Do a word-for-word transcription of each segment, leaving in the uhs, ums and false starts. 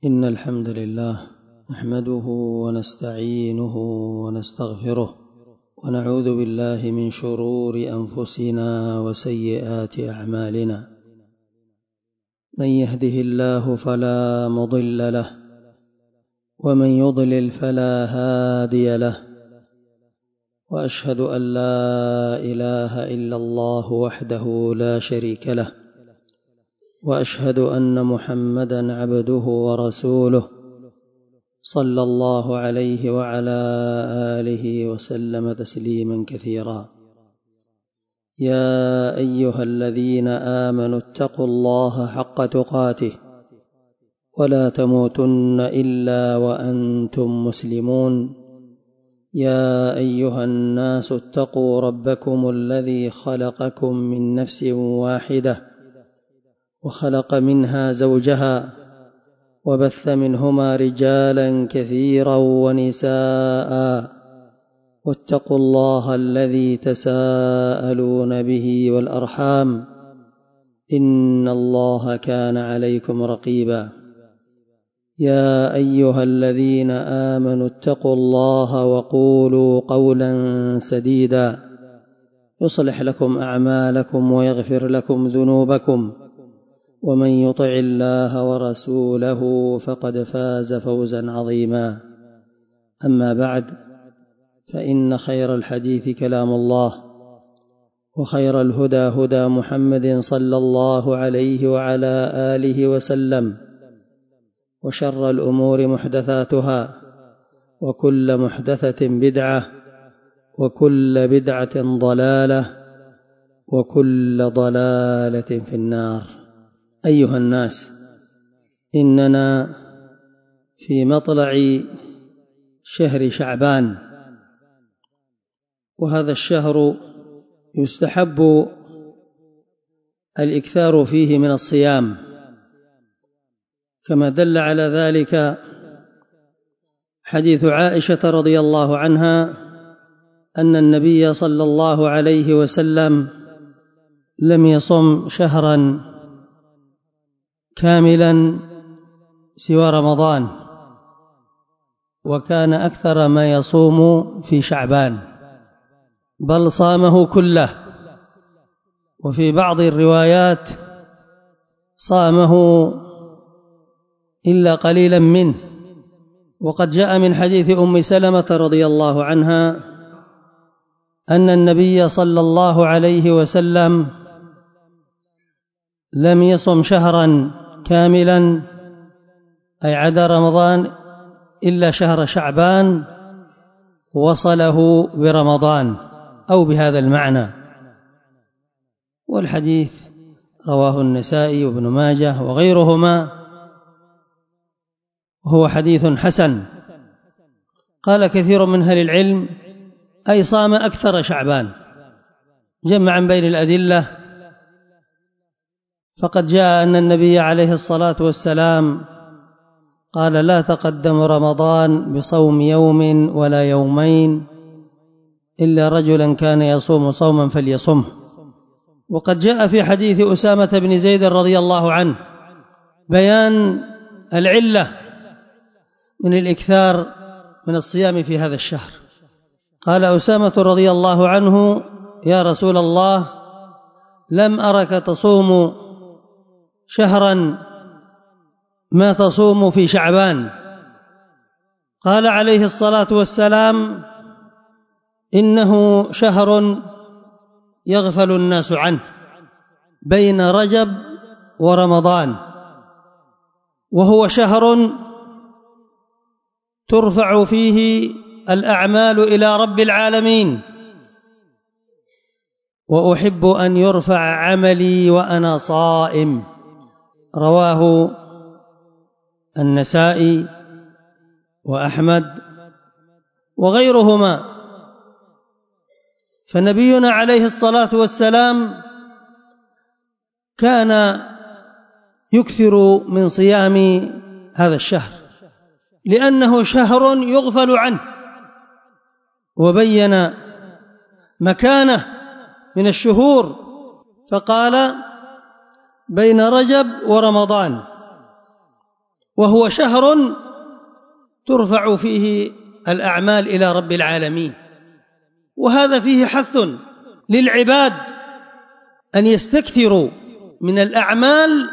إن الحمد لله نحمده ونستعينه ونستغفره ونعوذ بالله من شرور أنفسنا وسيئات أعمالنا. من يهده الله فلا مضل له ومن يضلل فلا هادي له، وأشهد أن لا إله إلا الله وحده لا شريك له، وأشهد أن محمدًا عبده ورسوله صلى الله عليه وعلى آله وسلم تسليمًا كثيرا. يا أيها الذين آمنوا اتقوا الله حق تقاته ولا تموتن إلا وأنتم مسلمون. يا أيها الناس اتقوا ربكم الذي خلقكم من نفس واحدة وخلق منها زوجها وبث منهما رجالا كثيرا ونساء، واتقوا الله الذي تساءلون به والأرحام إن الله كان عليكم رقيبا. يا أيها الذين آمنوا اتقوا الله وقولوا قولا سديدا يصلح لكم أعمالكم ويغفر لكم ذنوبكم، ومن يطع الله ورسوله فقد فاز فوزا عظيما. أما بعد، فإن خير الحديث كلام الله، وخير الهدى هدى محمد صلى الله عليه وعلى آله وسلم، وشر الأمور محدثاتها، وكل محدثة بدعة، وكل بدعة ضلالة، وكل ضلالة في النار. أيها الناس، إننا في مطلع شهر شعبان، وهذا الشهر يستحب الإكثار فيه من الصيام، كما دل على ذلك حديث عائشة رضي الله عنها أن النبي صلى الله عليه وسلم لم يصم شهرا كاملا سوى رمضان، وكان أكثر ما يصوم في شعبان، بل صامه كله، وفي بعض الروايات صامه إلا قليلا منه. وقد جاء من حديث أم سلمة رضي الله عنها أن النبي صلى الله عليه وسلم لم يصم شهرا كاملا أي عدا رمضان إلا شهر شعبان وصله برمضان، أو بهذا المعنى. والحديث رواه النسائي وابن ماجه وغيرهما، وهو حديث حسن. قال كثير من أهل العلم أي صام أكثر شعبان، جمعا بين الأدلة، فقد جاء أن النبي عليه الصلاة والسلام قال: لا تقدم رمضان بصوم يوم ولا يومين إلا رجلا كان يصوم صوما فليصمه. وقد جاء في حديث أسامة بن زيد رضي الله عنه بيان العلة من الإكثار من الصيام في هذا الشهر. قال أسامة رضي الله عنه: يا رسول الله، لم أرك تصوم شهرا ما تصوم في شعبان. قال عليه الصلاة والسلام: إنه شهر يغفل الناس عنه بين رجب ورمضان، وهو شهر ترفع فيه الأعمال إلى رب العالمين، وأحب أن يرفع عملي وأنا صائم. رواه النسائي وأحمد وغيرهما. فنبينا عليه الصلاة والسلام كان يكثر من صيام هذا الشهر لأنه شهر يغفل عنه، وبين مكانه من الشهور فقال: بين رجب ورمضان. وهو شهر ترفع فيه الأعمال إلى رب العالمين، وهذا فيه حث للعباد أن يستكثروا من الأعمال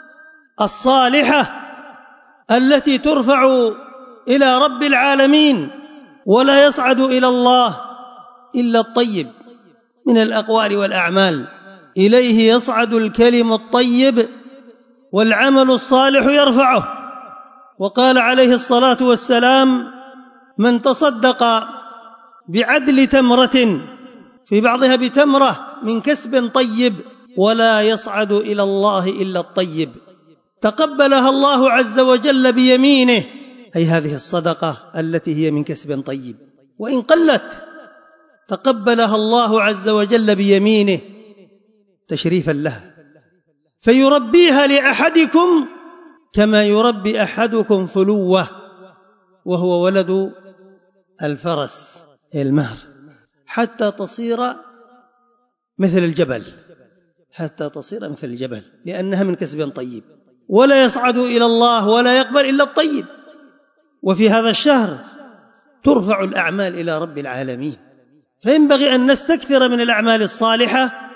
الصالحة التي ترفع إلى رب العالمين، ولا يصعد إلى الله إلا الطيب من الأقوال والأعمال. إليه يصعد الكلم الطيب والعمل الصالح يرفعه. وقال عليه الصلاة والسلام: من تصدق بعدل تمرة، في بعضها بتمرة، من كسب طيب ولا يصعد إلى الله إلا الطيب، تقبلها الله عز وجل بيمينه، أي هذه الصدقة التي هي من كسب طيب وإن قلت تقبلها الله عز وجل بيمينه تشريفا لها، فيربيها لأحدكم كما يربي أحدكم فلوه، وهو ولد الفرس المهر، حتى تصير مثل الجبل، حتى تصير مثل الجبل، لأنها من كسب طيب، ولا يصعد إلى الله ولا يقبل إلا الطيب. وفي هذا الشهر ترفع الأعمال إلى رب العالمين، فينبغي أن نستكثر من الأعمال الصالحة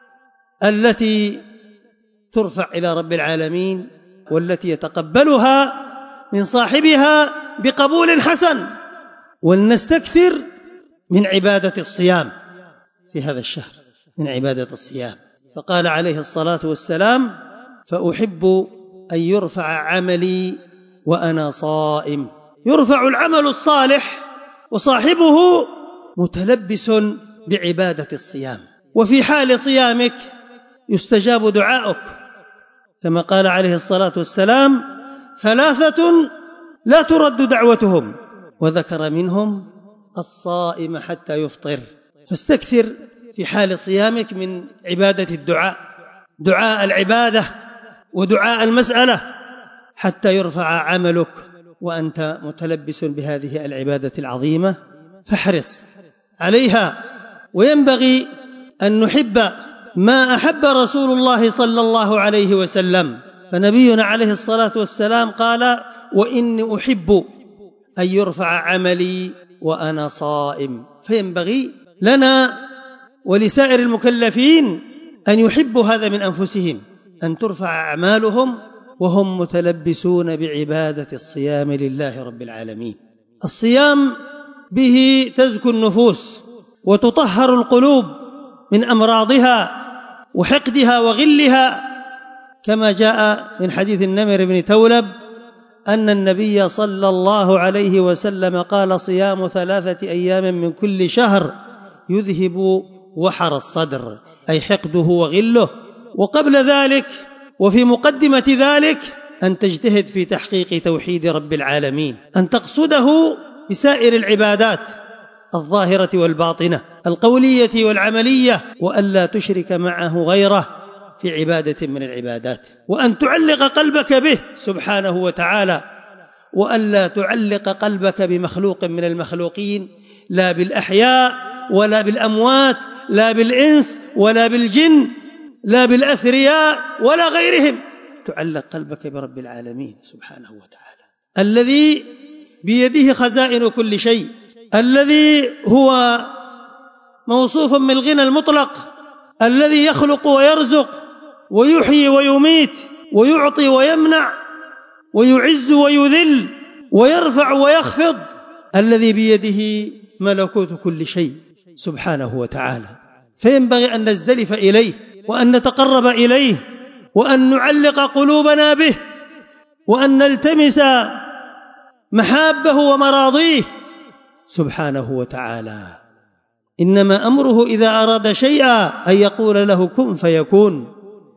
التي ترفع إلى رب العالمين، والتي يتقبلها من صاحبها بقبول حسن. ولنستكثر من عبادة الصيام في هذا الشهر، من عبادة الصيام. فقال عليه الصلاة والسلام: فأحب أن يرفع عملي وأنا صائم. يرفع العمل الصالح وصاحبه متلبس بعبادة الصيام، وفي حال صيامك يستجاب دعاؤك، كما قال عليه الصلاة والسلام: ثلاثة لا ترد دعوتهم، وذكر منهم الصائم حتى يفطر. فاستكثر في حال صيامك من عبادة الدعاء، دعاء العبادة ودعاء المسألة، حتى يرفع عملك وأنت متلبس بهذه العبادة العظيمة، فاحرص عليها. وينبغي أن نحب ما أحب رسول الله صلى الله عليه وسلم، فنبينا عليه الصلاة والسلام قال: وإني أحب أن يرفع عملي وأنا صائم. فينبغي لنا ولسائر المكلفين أن يحبوا هذا من أنفسهم، أن ترفع أعمالهم وهم متلبسون بعبادة الصيام لله رب العالمين. الصيام به تزكو النفوس وتطهر القلوب من أمراضها وحقدها وغلها، كما جاء من حديث النمر بن تولب أن النبي صلى الله عليه وسلم قال: صيام ثلاثة أيام من كل شهر يذهب وحر الصدر، أي حقده وغله. وقبل ذلك وفي مقدمة ذلك أن تجتهد في تحقيق توحيد رب العالمين، أن تقصده بسائر العبادات الظاهرة والباطنة، القولية والعملية، وألا تشرك معه غيره في عبادة من العبادات، وأن تعلق قلبك به سبحانه وتعالى، وألا تعلق قلبك بمخلوق من المخلوقين، لا بالأحياء ولا بالأموات، لا بالإنس ولا بالجن، لا بالأثرياء ولا غيرهم. تعلق قلبك برب العالمين سبحانه وتعالى، الذي بيده خزائن كل شيء، الذي هو موصوف بالغنى المطلق، الذي يخلق ويرزق ويحيي ويميت ويعطي ويمنع ويعز ويذل ويرفع ويخفض، الذي بيده ملكوت كل شيء سبحانه وتعالى. فينبغي أن نزدلف إليه وأن نتقرب إليه وأن نعلق قلوبنا به وأن نلتمس محابه ومراضيه سبحانه وتعالى. إنما أمره إذا أراد شيئا أن يقول له كن فيكون.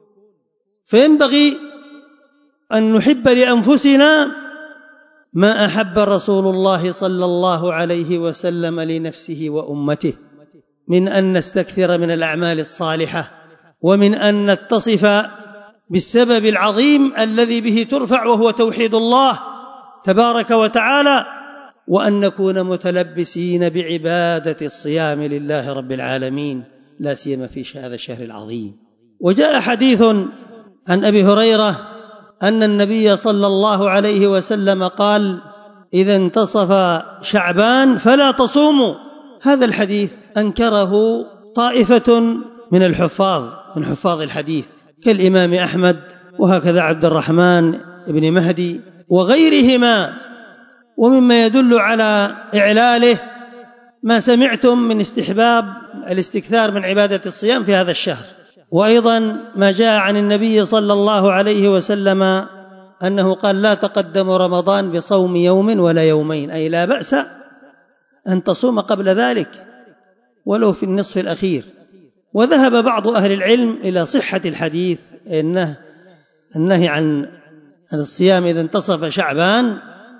فينبغي أن نحب لأنفسنا ما أحب رسول الله صلى الله عليه وسلم لنفسه وأمته، من أن نستكثر من الأعمال الصالحة، ومن أن نتصف بالسبب العظيم الذي به ترفع وهو توحيد الله تبارك وتعالى، وأن نكون متلبسين بعبادة الصيام لله رب العالمين، لا سيما في هذا الشهر العظيم. وجاء حديث عن أبي هريرة أن النبي صلى الله عليه وسلم قال: إذا انتصف شعبان فلا تصوموا. هذا الحديث أنكره طائفة من الحفاظ من حفاظ الحديث كالإمام أحمد، وهكذا عبد الرحمن بن مهدي وغيرهما. ومما يدل على إعلاله ما سمعتم من استحباب الاستكثار من عبادة الصيام في هذا الشهر، وأيضا ما جاء عن النبي صلى الله عليه وسلم أنه قال: لا تقدم رمضان بصوم يوم ولا يومين، أي لا بأس أن تصوم قبل ذلك ولو في النصف الأخير. وذهب بعض أهل العلم إلى صحة الحديث، إنه النهي عن الصيام إذا انتصف شعبان،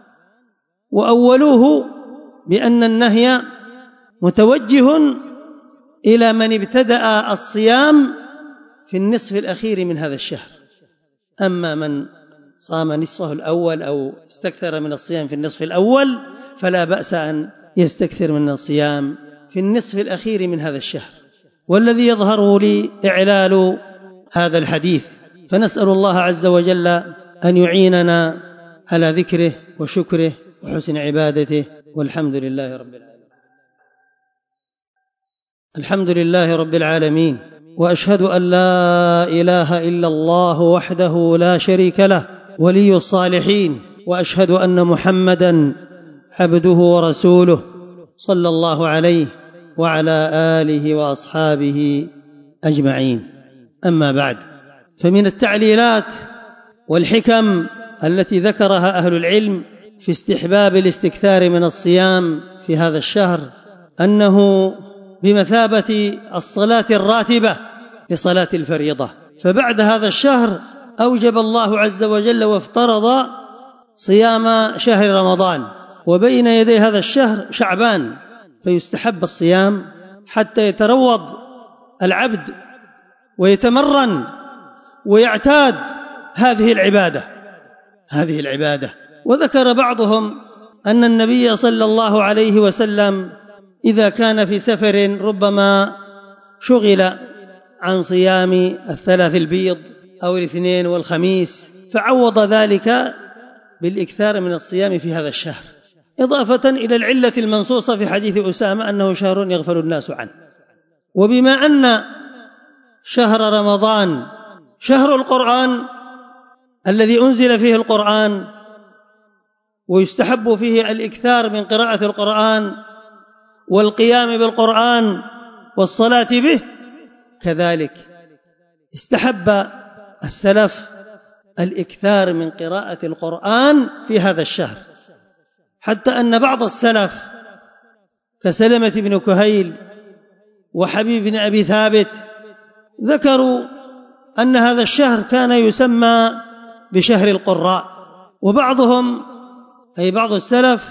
وأولوه بأن النهي متوجه إلى من ابتدأ الصيام في النصف الأخير من هذا الشهر. أما من صام نصفه الأول أو استكثر من الصيام في النصف الأول فلا بأس أن يستكثر من الصيام في النصف الأخير من هذا الشهر. والذي يظهر لي إعلال هذا الحديث، فنسأل الله عز وجل أن يعيننا على ذكره وشكره وحسن عبادته، والحمد لله رب العالمين. الحمد لله رب العالمين، وأشهد أن لا إله إلا الله وحده لا شريك له ولي الصالحين، وأشهد أن محمدًا عبده ورسوله صلى الله عليه وعلى آله وأصحابه أجمعين. أما بعد، فمن التعليلات والحكم التي ذكرها أهل العلم في استحباب الاستكثار من الصيام في هذا الشهر أنه بمثابة الصلاة الراتبة لصلاة الفريضة، فبعد هذا الشهر أوجب الله عز وجل وافترض صيام شهر رمضان، وبين يدي هذا الشهر شعبان، فيستحب الصيام حتى يتروض العبد ويتمرن ويعتاد هذه العبادة هذه العبادة وذكر بعضهم أن النبي صلى الله عليه وسلم إذا كان في سفر ربما شغل عن صيام الثلاث البيض أو الاثنين والخميس، فعوض ذلك بالإكثار من الصيام في هذا الشهر، إضافة إلى العلة المنصوصة في حديث أسامة أنه شهر يغفل الناس عنه. وبما أن شهر رمضان شهر القرآن الذي أنزل فيه القرآن، ويستحب فيه الإكثار من قراءة القرآن والقيام بالقرآن والصلاة به، كذلك استحب السلف الإكثار من قراءة القرآن في هذا الشهر، حتى أن بعض السلف كسلمة بن كهيل وحبيب بن أبي ثابت ذكروا أن هذا الشهر كان يسمى بشهر القراء، وبعضهم أي بعض السلف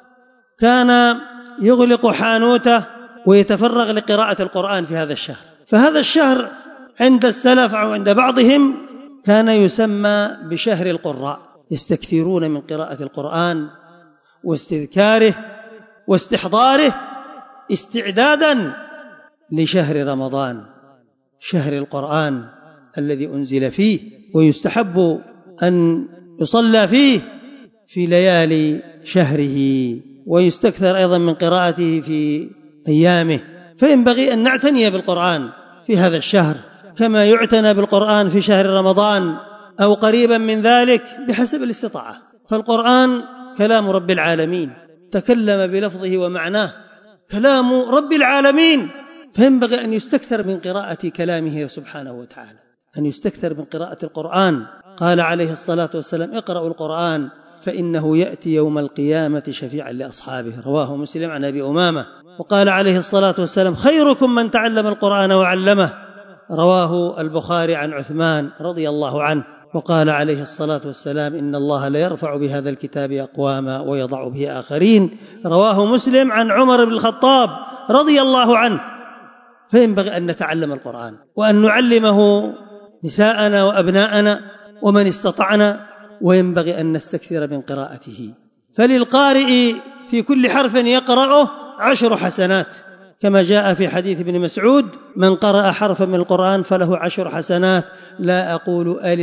كان يغلق حانوته ويتفرغ لقراءة القرآن في هذا الشهر. فهذا الشهر عند السلف أو عند بعضهم كان يسمى بشهر القراء، يستكثرون من قراءة القرآن واستذكاره واستحضاره استعدادا لشهر رمضان، شهر القرآن الذي أنزل فيه، ويستحب أن يصلى فيه في ليالي شهره، ويستكثر أيضا من قراءته في أيامه. فينبغي أن نعتني بالقرآن في هذا الشهر كما يعتنى بالقرآن في شهر رمضان أو قريبا من ذلك بحسب الاستطاعة. فالقرآن كلام رب العالمين، تكلم بلفظه ومعناه، كلام رب العالمين، فينبغي أن يستكثر من قراءة كلامه سبحانه وتعالى، أن يستكثر من قراءة القرآن. قال عليه الصلاة والسلام: اقرأوا القرآن فإنه يأتي يوم القيامة شفيعا لأصحابه، رواه مسلم عن أبي أمامة. وقال عليه الصلاة والسلام: خيركم من تعلم القرآن وعلمه، رواه البخاري عن عثمان رضي الله عنه. وقال عليه الصلاة والسلام: إن الله لا يرفع بهذا الكتاب أقواما ويضع به آخرين، رواه مسلم عن عمر بن الخطاب رضي الله عنه. فينبغي أن نتعلم القرآن وأن نعلمه نساءنا وأبناءنا ومن استطعنا، وينبغي أن نستكثر من قراءته. فللقارئ في كل حرف يقرأه عشر حسنات، كما جاء في حديث ابن مسعود: من قرأ حرفا من القرآن فله عشر حسنات، لا أقول ألف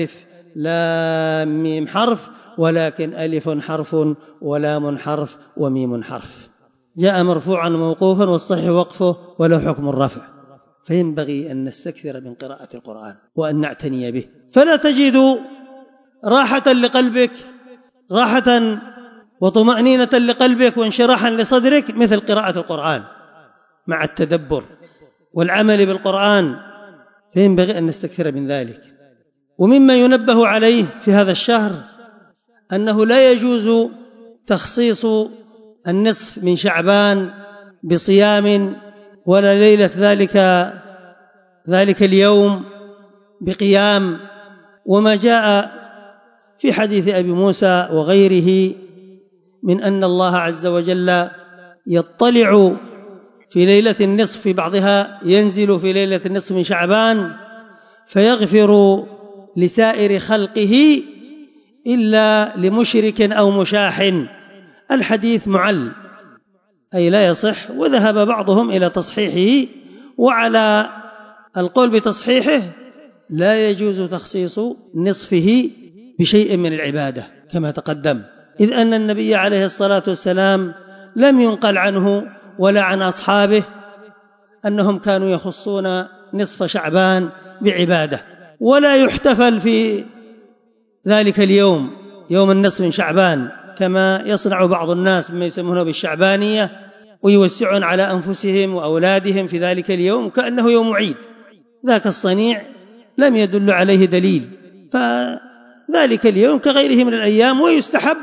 لام ميم حرف، ولكن ألف حرف ولام حرف وميم حرف. جاء مرفوعا وموقوفا والصحيح وقفه وله حكم الرفع. فينبغي أن نستكثر من قراءة القرآن وأن نعتني به، فلا تجد راحة لقلبك، راحة وطمأنينة لقلبك وانشراحا لصدرك مثل قراءة القرآن مع التدبر والعمل بالقرآن. فينبغي أن نستكثر من ذلك. ومما ينبه عليه في هذا الشهر أنه لا يجوز تخصيص النصف من شعبان بصيام، ولا ليلة ذلك ذلك اليوم بقيام. وما جاء في حديث أبي موسى وغيره من أن الله عز وجل يطلع في ليلة النصف، في بعضها ينزل في ليلة النصف من شعبان فيغفر لسائر خلقه إلا لمشرك أو مشاح. الحديث معل أي لا يصح، وذهب بعضهم إلى تصحيحه، وعلى القول بتصحيحه لا يجوز تخصيص نصفه بشيء من العبادة كما تقدم، إذ أن النبي عليه الصلاة والسلام لم ينقل عنه ولا عن أصحابه أنهم كانوا يخصون نصف شعبان بعبادة. ولا يحتفل في ذلك اليوم يوم النصف من شعبان كما يصنع بعض الناس مما يسمونه بالشعبانية، ويوسعون على أنفسهم وأولادهم في ذلك اليوم كأنه يوم عيد. ذاك الصنيع لم يدل عليه دليل، فذلك اليوم كغيره من الأيام. ويستحب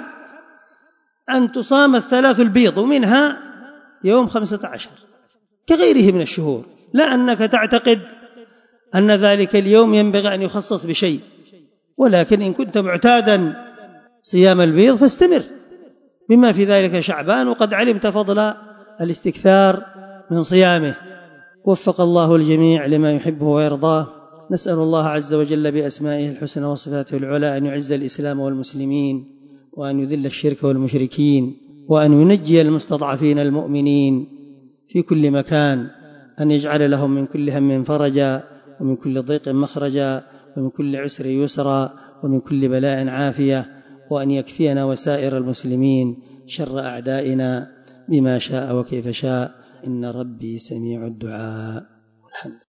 أن تصام الثلاث البيض ومنها يوم خمسة عشر كغيره من الشهور، لا أنك تعتقد أن ذلك اليوم ينبغي أن يخصص بشيء، ولكن إن كنت معتادا صيام البيض فاستمر بما في ذلك شعبان، وقد علمت فضل الاستكثار من صيامه. وفق الله الجميع لما يحبه ويرضاه. نسأل الله عز وجل بأسمائه الحسنى وصفاته العلى أن يعز الإسلام والمسلمين، وأن يذل الشرك والمشركين، وأن ينجي المستضعفين المؤمنين في كل مكان، أن يجعل لهم من كل هم فرجا، ومن كل ضيق مخرجا، ومن كل عسر يسرا، ومن كل بلاء عافية، وأن يكفينا وسائر المسلمين شر أعدائنا بما شاء وكيف شاء، إن ربي سميع الدعاء. الحمد